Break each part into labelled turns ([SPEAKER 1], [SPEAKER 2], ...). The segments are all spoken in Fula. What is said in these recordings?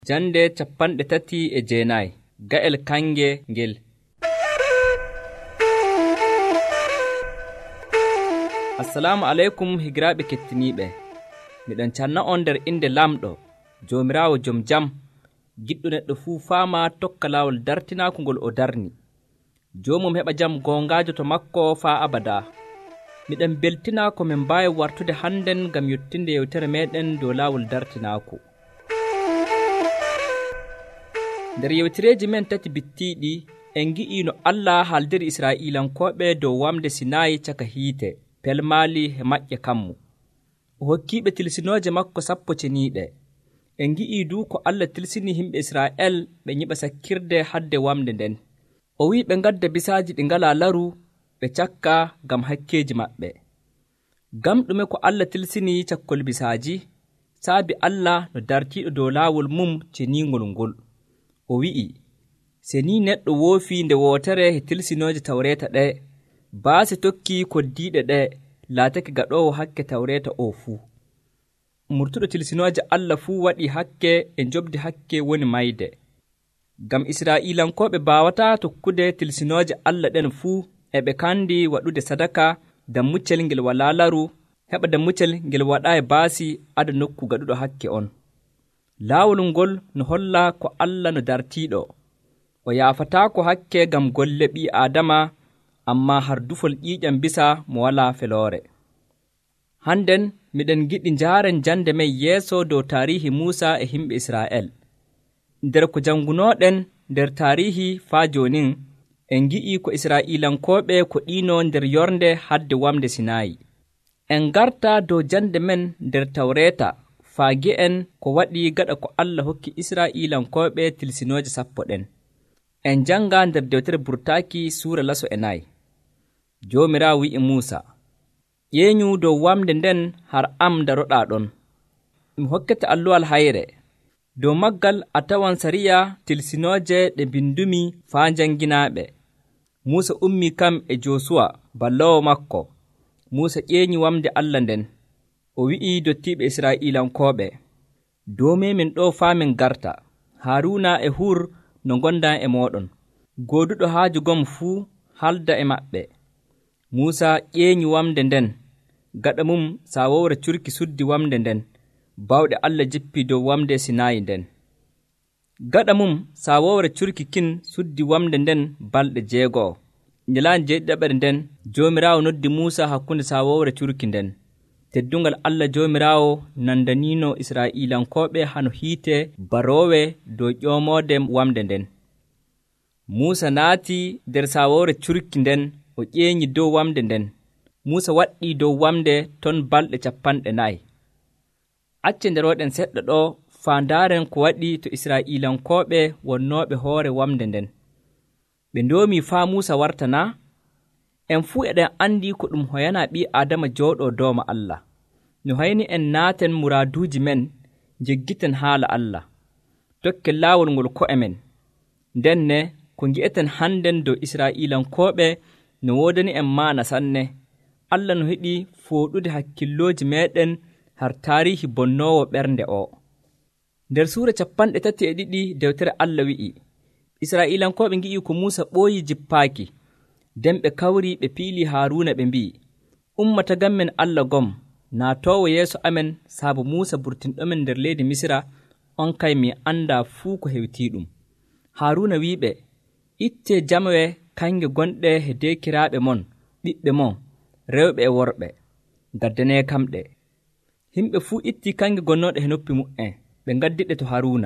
[SPEAKER 1] Jande 39 ga'el kange ngel. Assalamu alaikum higiraɓe kettiniɓe. Miɗon canna on nder inde lamɗo Jomirawo jom jam, giɗɗo neɗɗo fuu faama tokka laawol dartinaako ngol o darni. Jomum heɓa jam gongajo to makko faa abada. Miɗen beltina ko min mbawi wartude hannden ngam yottinde yewtere meɗen dow laawol dartinaako. Nder yewtereji men tati bittiɗi en gi'i no Allah haaldiri Isra'ilankoɓe dow wamde Sinayi caka hiite, pelmali he maƴƴe kammu. O hokkiɓe tilsinoje makko 10 ceniɗe. En gi'i du ko Allah tilsini himɓe Isra'el ɓe nyiɓa sakkirde hadde wamde nden. O wi ɓe gadda bisaji ɗi ngala laru ɓe cakka ngam hakkeji maɓɓe. Gam ɗume ko Allah tilsini cakkol bisaji, saabi Allah no dartiɗo dow laawol mum ceningol ngol. O wi'i, se ni neɗɗo woofi nde wootere he tilsinoje tawreta ɗe, baase tokki koddiɗe ɗe, laatake gaɗowo hakke tawreta o fuu. Murtuɗo tilsinoje Allah fuu waɗi hakke e jobdi hakke woni mayde. Gam Isra'ilankoɓe bawata tokkude tilsinoje Allah ɗen fuu, eɓe kandi waɗude sadaka dammuccel ngel wala laru, heɓa dammuccel ngel waɗayi baasi ada nokku gaɗuɗo hakke on. Laawol ngol no holla ko Allah no dartiɗo. O yafatako hakke gam golle ɓi Adama, amma har dufol ƴiƴam bisa mo wala felore. Hannden miɗen giɗi njaren jande men yeeso dow tarihi Musa e himɓe Isra'el. Nder ko jangunoɗen nder tarihi faa jonin, en gi'i ko Isra'ilankoɓe ko ɗino nder yorde hadde wamde Sinayi. En garta dow jande men nder tawreta faagi en ko waɗi gaɗa ko Allah hokki Isra'ilankoɓe tilsinoje 10 ɗen. En janga nder dewtere Burtaki sura 4. Jomirawo wi'i Musa, ƴeeñu dow wamde nden har am daroɗa ɗon. Mi hokkete alluwal hayre. Dow maggal a tawan sariya tilsinoje ɗe bindumi faa janginaɓe. Musa ummi kam e Josuwa ballowo makko. Musa ƴeeñi wamde Allah nden. O wi'i dottiɓe Isra'ilankoɓe, dome min ɗo faa min garta, Haruna e Hur no gonda e moɗon, goduɗo haaju gom fuu halda e maɓɓe. Musa ƴeeñi wamde nden, gaɗa mum sawowre curki suddi wamde nden, bawɗe Allah jippi dow wamde Sinayi nden. Gaɗa mum sawowre curki kin suddi wamde nden balɗe 6. Nyalande 7 nden, Jomirawo noddi Musa hakkunde sawowre curki nden. Teddungal Allah Jomirawo nandanino Isra'ilankoɓe hano hiite barowe dow ƴomode wamde nden. Musa naati nder sawowre curki nden, o ƴeeñi dow wamde nden. Musa waɗɗi dow wamde ton balɗe 40. Acce nderoɗen seɗɗa ɗo faandaren ko waɗi to Isra'ilankoɓe wonnoɓe hoore wamde nden. Ɓe ndomi faa Musa wartana. En fuu eɗen andi ko ɗum hoyana ɓi Adama jooɗo dooma Allah. No hayni en naaten muraduji men, jeggiten haala Allah, tokken laawol ngol ko'e men. Ndenne ko ngi'eten hannden dow Isra'ilankoɓe no wodani en maana sanne. Allah no hiɗi fooɗude hakkilloji meɗen har tarihi bonnowo ɓernde o. Nder suura 32 dewtere Allah wi'i, Isra'ilankoɓe ngi'i ko Musa ɓooyi jippaaki. Den ɓe kawri ɓe piili Haruna ɓe mbi'i, ummata gammen Allah gom, naatowo yeeso amen saabu Musa burtinɗomen nder leydi Misira, on kay mi anda fuu ko hewtiɗum. Haruna wiɓe, itte jamwe kange gonɗe he dekiraaɓe mon, ɓiɓɓe mon, rewɓe e worɓe, gaddane kamɗe. Himɓe fuu itti kange gonnoɗe he noppi mu'en, ɓe gaddiɗe to Haruna.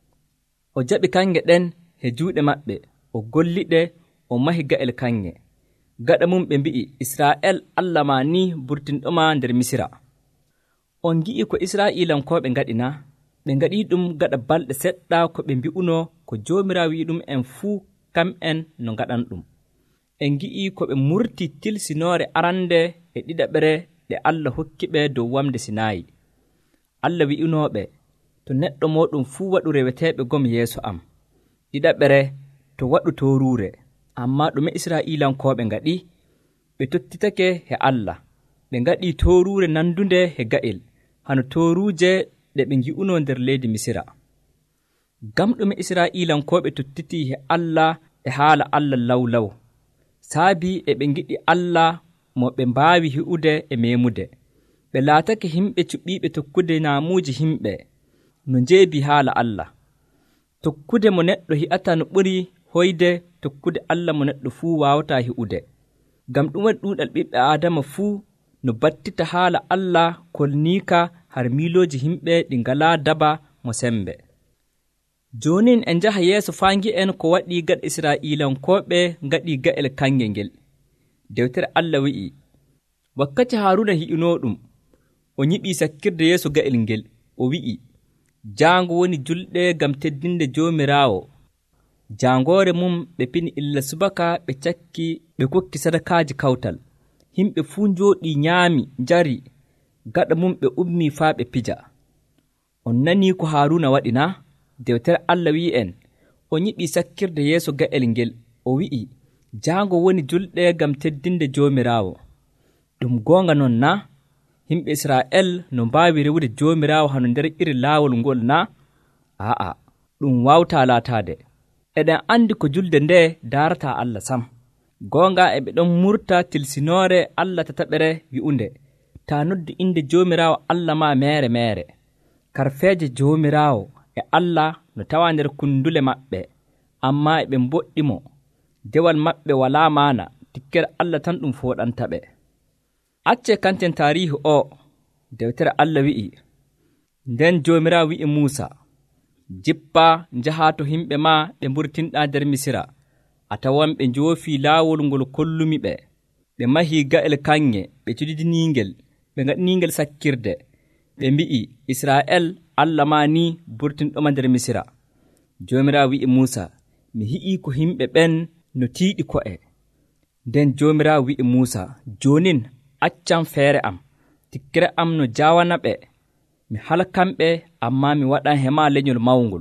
[SPEAKER 1] O jaɓi kange ɗen he juuɗe maɓɓe, o golliɗe, o mahi ga'el kange. Gaɗa mum ɓe mbi'i, Isra'el Allah ma ni burtinɗoma nder Misira. On gi'i ko Isra'ilankoɓe ngaɗina, ɓe ngaɗi ɗum gaɗa balɗe seɗɗa ko ɓe mbi'uno ko Jomirawo wi ɗum en fuu kam'en no ngaɗan ɗum. En gi'i ko ɓe murti tilsinore arande e ɗiɗaɓere ɗe Allah hokki ɓe dow wamde Sinayi. Allah wi'unoɓe, to neɗɗo moɗum fuu waɗu reweteɓe gom yeeso am. Ɗiɗaɓere, to waɗu torure. Amma ɗume Isra'ilankoɓe ngaɗi? Ɓe tottitake he Allah. Ɓe ngaɗi torure nandunde he ga'el, hano toruje ɗe ɓe ngi'uno nder leydi Misira. Gam ɗume Isra'ilankoɓe tuttiti he Allah e haala Allah lawlaw. Saabi e ɓe ngiɗi Allah mo ɓe mbaawi hi'ude e meemude. Ɓe laatake himɓe cuɓɓiiɓe tokkude naamuuji himɓe no njeebi haala Allah. Tokkude mo neɗɗo hi'ata no ɓuri hoyde tokkude Allah mo neɗɗo fuu waawataa hi'ude. Ngam ɗum waɗi ɗuuɗal ɓiɓɓe Aadama fuu no battita haala Allah kolniika har miilooji himɓe ɗi ngalaa daba mo sembe. Joonin en njaha yeeso faa ngi'en ko waɗii gaɗa Israa'iilankooɓe ngaɗii ga'el kanŋe ngel. Dewtere Allah wi'i, wakkati Haaruna hi'inoo ɗum, o nyiɓii sakkirde yeeso ga'el ngel, o wi'i, jaango woni julɗe ngam teddinde Joomiraawo. Jaangoore mum ɓe pini illa subaka ɓe cakki ɓe kokki sadakaaji kawtal. Himɓe fuu njooɗii nyaami njari, gaɗa mum ɓe ummii faa ɓe pija. On nanii ko Haaruna waɗi na? Dewtere Allah wi'en, o nyiɓii sakkirde yeeso ga'el ngel, o wi'i, jaango woni julɗe ngam teddinde Joomiraawo. Ɗum goonga non na? Himɓe Israa'el no mbaawi rewude Joomiraawo hano nder iri laawol ngol na? Aa, ɗum waawtaa laataade. Eɗen anndi ko julde nde daarataa Allah sam. Goonga e ɓe ɗon murta tilsinoore Allah tataɓere wi'unde, taa noddu inde Joomiraawo Allah ma meere meere. Karfeeje Joomiraawo e Allah no tawa nder kundule maɓɓe, amma e ɓe mboɗɗi mo. Dewal maɓɓe walaa maana, tikkere Allah tan ɗum fooɗanta ɓe. Acce kanten taariihu o, dewtere Allah wi'i, nden Joomiraawo wi'i Muusa, jippa njahaa to himɓe ma ɓe mburtinɗaa nder Misira, a tawan ɓe njoofii laawol ngol kollumi ɓe. Ɓe mahii ga'el kanŋe, ɓe cudidiniingel, ɓe ngaɗiniingel sakkirde. Ɓe mbi'i, Israa'el, Allah ma ni burtinɗoma nder Misira. Joomiraawo wi'i Muusa, mi hi'ii ko himɓe ɓen no tiiɗi ko'e. Nden Joomiraawo wi'i Muusa, joonin accan feere am, tikkere am no jaawana ɓe, mi halkan ɓe, amma mi waɗan hema leñol mawngol.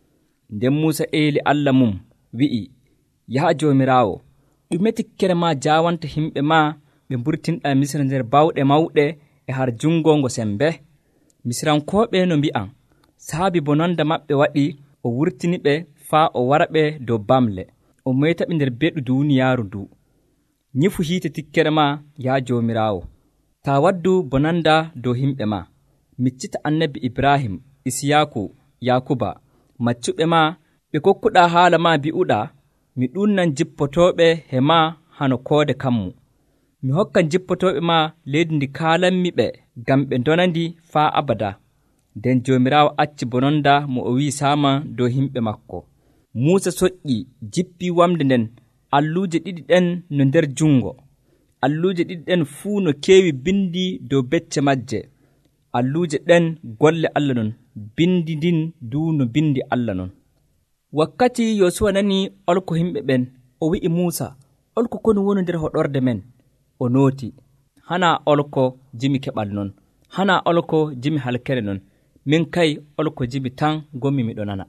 [SPEAKER 1] Nden Muusa eeli Allah mum, wi'i, yaha Joomiraawo, ɗume tikkere ma jaawanta himɓe ma ɓe mburtinɗaa Misira nder bawɗe mawɗe e har jungongo sembe? Misirankooɓe no mbi'an, saabi bononda maɓɓe waɗi, o wurtini ɓe faa o wara ɓe dow bamle, o moyta ɓe nder beɗu duuniyaaru ndu. Nyifu hiite tikkere ma, yaa Joomiraawo, taa waddu bonanda dow himɓe ma. Miccita annabi Ibrahim, Isiyaaku, Yakuba, maccuɓe ma, ɓe kokkuɗaa haala ma bi'uɗaa, mi ɗunnan jippotooɓe he ma hano koode kammu. Mi hokkan jippotooɓe ma leydi ndi kaalanmi ɓe, ngam ɓe ndonandi faa abada. Nden Joomiraawo acci bononda mo o wi'i saama dow himɓe makko. Muusa soƴƴi jippii wamde nden, alluuje ɗiɗi ɗen no nder jungo. Alluuje ɗiɗi ɗen fuu no keewi bindi dow becce majje. Alluuje ɗen golle Allah non, bindi ndin du no bindi Allah non. Wakkati Yosuwa nani olko himɓe ɓen, o wi'i Muusa, olko koni woni nder hoɗorde men? O nooti, hana olko jimi keɓal non, hana olko jimi halkere non, min kay olko jimi tan gommi miɗo nana.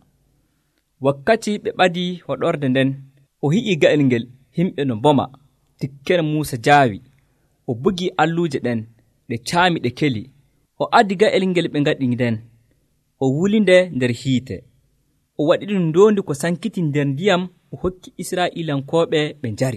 [SPEAKER 1] Wakkati ɓe ɓadi hoɗorde nden, o hi'i ga'el ngel, himɓe no mboma, tikkere Muusa jaawi, o bugi alluuje ɗen, ɗe caami ɗe keli, o addi ga'el ngel ɓe ngaɗi nden, o wuli nde nder hiite, o waɗi ɗum ndondi ko sankiti nder ndiyam, o hokki Israa'ilankooɓe ɓe njari.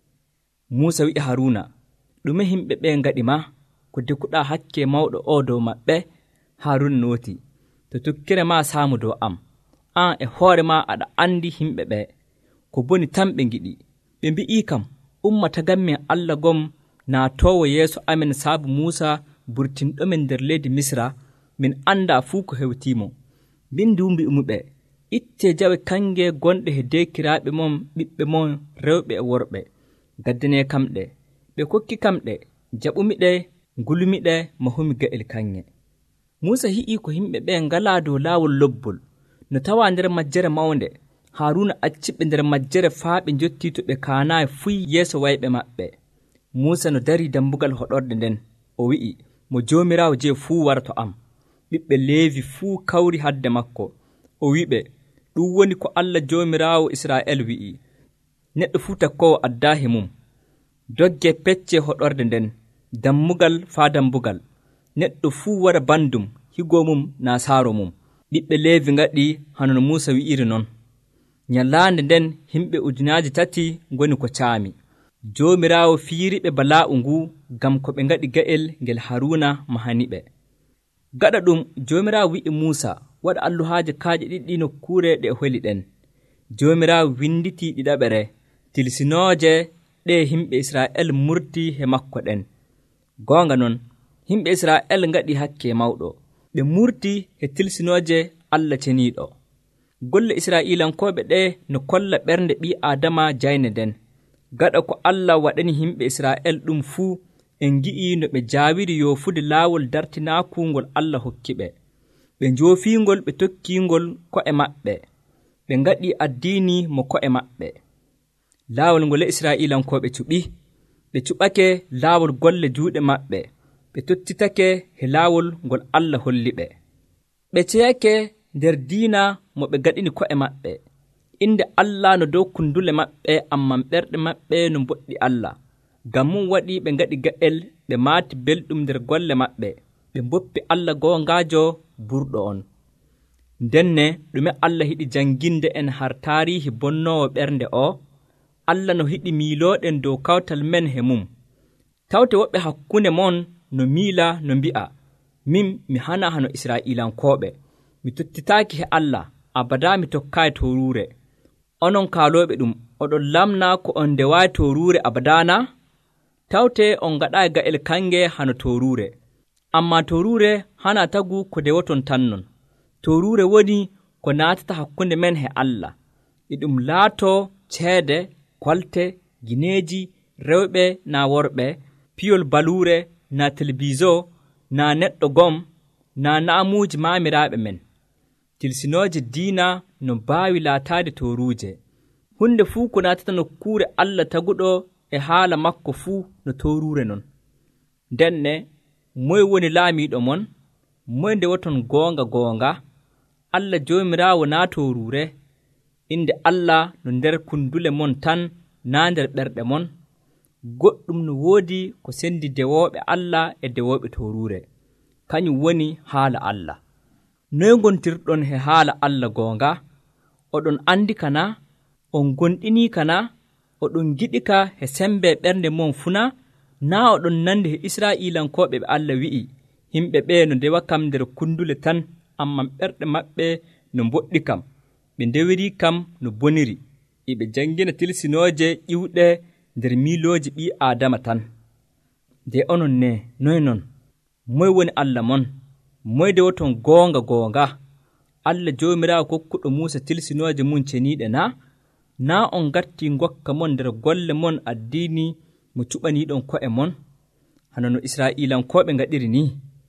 [SPEAKER 1] Muusa wi'i Haruna, ɗume himɓe ɓe ngaɗi ma, ko dekuɗaa hakke mawɗo o dow maɓɓe? Haruna nooti, to tukkere ma saamu dow am, an e hoore ma aɗa andi himɓe ɓe, ko boni tan ɓe ngiɗi. Ɓe mbi'ii kam, umma taganmin Allah gom naatowo yeeso amen saabu Muusa burtinɗomen nder leydi Misra, min anda fuu ko hewtimo. Min du mbi'umuɓe, itte jawe kange gonɗe he dekiraaɓe mom, ɓiɓɓe mon rewɓe e worɓe, gaddane kamɗe. Ɓe kokki kamɗe, jaɓumiɗe, ngulumiɗe, mahumi ga'el kanŋe. Muusa hi'i ko himɓe ɓe ngalaa dow laawol lobbol, no tawa nder majjere mawnde. Haruna acciɓe nder majjere faa ɓe njotti to ɓe kaanaayi fuy yeeso wayɓe maɓɓe. Muusa no darii dambugal hoɗorde nden, o wi'i, mo Joomiraawo jee fuu warto am. Ɓiɓɓe Leevi fuu kawri hadde makko. O wiɓe, ɗum woni ko Allah Joomiraawo Israa'el wi'i, neɗɗo fuu takkoowo addaahi mum, dogge pecce hoɗorde nden, dammugal faa dambugal, neɗɗo fuu wara bandum, higo mum naa saaro mum. ɓiɓɓe Leevi ngaɗi hano Muusa wi'iri non. Nyalaande nden himɓe 3,000 ngoni ko caami. Joomiraawo fiiriɓe bala'u ngu ngam ko ɓe ngaɗi ga'el ngel Haruna mahaniɓe. Gaɗa ɗum Joomiraawo wi'i Muusa waɗa alluhaaje kaaƴe ɗiɗɗi nokkuure ɗe holi ɗen. Joomiraawo winditi ɗiɗaɓere tilsinooje ɗe himɓe Israa'el murti he makko ɗen. Goonga non, himɓe Israa'el ngaɗi hakke mawɗo. Ɓe murti he tilsinooje Allah ceniiɗo. Golle Israa'iilankooɓe ɗe no kolla ɓernde ɓii Aadama jayne nden. Gaɗa ko Allah waɗani himɓe Israa'el ɗum fuu, en ngi'i no ɓe jaawiri yoofude laawol dartinaaku ngol Allah hokki ɓe. Ɓe njoofiingol ɓe tokkiingol ko'e maɓɓe. Ɓe ngaɗi addiini mo ko'e maɓɓe. Laawol ngol Israa'iilankooɓe cuɓi. Ɓe cuɓake laawol golle juuɗe maɓɓe. Ɓe tottitake he laawol ngol Allah holli ɓe. Ɓe ceyake nder diina mo ɓe gaɗini ko'e maɓɓe. Inde Allah no dow kundule maɓɓe, amman ɓerɗe maɓɓe no mboɗɗi Allah. Ngam mum waɗi ɓe ngaɗi ga'el, ɓe maati belɗum nder golle maɓɓe. Ɓe mboppi Allah goongaajo burɗo on. Ndenne ɗume Allah hiɗi jannginde en har taarihi bonnoowo ɓernde o? Allah no hiɗi miilooɗen dow kawtal men he mum. Tawte woɓɓe hakkunde mon no miila no mbi'a, min mi hana hano Israa'iilankooɓe. Mi tottitaaki he Allah, abada mi tokkaayi toruure. Onon kaalooɓe ɗum, oɗon lamna ko on ndewaayi toruure abadana? Tawte on ngaɗaayi ga'el kange hano toruure. Amma toruure hana tagu ko dewoton tan non. Toruure woni ko naatata hakkunde men he Allah. E ɗum laatoo ceede, kolte, gineeji, rewɓe naa worɓe, piyol baluure, naa telebizo, naa neɗɗo gom, naa naamuuji maamiraaɓe men. Tilsinooje diina no mbaawi laataade toruuje. Hunde fuu ko naatata nokkuure Allah taguɗo e haala makko fuu no toruure non. Ndenne moye woni laamiiɗo mon? Moye ndewoton goonga? Allah Joomiraawo naa toruure. Inde Allah no nder kundule mon tan, naa nder ɓerɗe mon. Goɗɗum no woodi ko sendi dewooɓe Allah e dewooɓe toruure. Kañum woni haala Allah. Noye ngontirɗon he haala Allah goonga? Oɗon andi kana? On gonɗinii kana? Oɗon giɗi ka he sembe ɓernde mon funa? Naa oɗon nandi he Israa'iilankooɓe ɓe Allah wi'i, himɓe ɓe no ndewa kam nder kundule tan, amman ɓerɗe maɓɓe no mboɗɗi kam. Ɓe ndewirii kam no boniri. Iɓe janngina tilsinooje ƴiwɗe nder miilooji ɓii Aadama tan. Nde onon ne, noye non? Moye woni Allah mon? Moye dewoton goonga? Allah Joomiraawo kokkuɗo Muusa tilsinooje mum ceniiɗe na? Naa on ngartii ngokka mon nder golle mon addiini mo cuɓaniiɗon ko'e mon, hano no Israa'iilankooɓe ngaɗiri ni?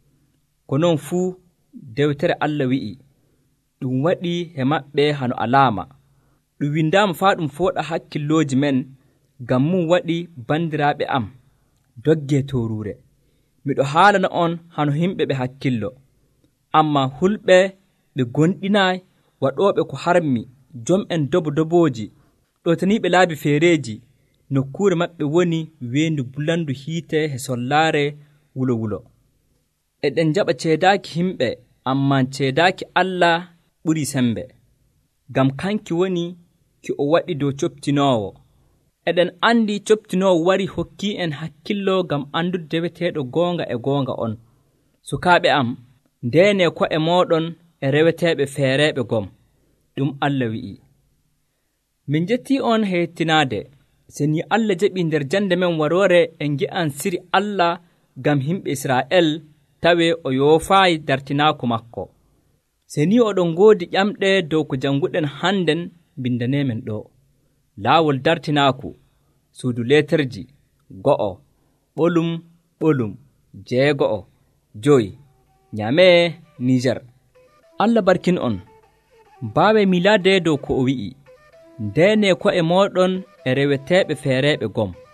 [SPEAKER 1] Ko non fuu dewtere Allah wi'i, ɗum waɗi he maɓɓe hano alaama. Ɗum windaama faa ɗum fooɗa hakkillooji men, ngam mum waɗi bandiraaɓe am, doggee toruure. Miɗo haalana on hano himɓe ɓe hakkillo. Amma hulɓe ɓe gonɗinaayi, waɗooɓe ko harmi, jom'en dobooji, ɗotaniiɓe laabi feereeji, nokkuure maɓɓe woni weendu bulandu hiite he sollaare wulo. Eɗen jaɓa ceedaaki himɓe, amman ceedaaki Allah ɓurii sembe. Ngam kanki woni ki o waɗi dow coptinoowo. Eɗen andi coptinoowo wari hokkii en hakkillo ngam andude deweteeɗo goonga on. Sukaaɓe am, ndeene ko'e mooɗon e reweteeɓe feereeɓe gom. Ɗum Allah wi'i. Min jettii on heettinaade, sen yi Allah jaɓii nder jannde men waroore en ngi'an siri Allah ngam himɓe Israa'el tawe o yoofaayi dartinaaku makko. Sen yi oɗon ngoodi ƴamɗe dow ko jannguɗen hannden bindaneemen ɗo. Laawol dartinaaku, suudu leeterji, 1, ɓolum, 9, Nyamee, Niger. Allah barkin on. Mbaawe miilaade dow ko o wi'i, ndeene ko'e mooɗon e reweteeɓe feereeɓe gom.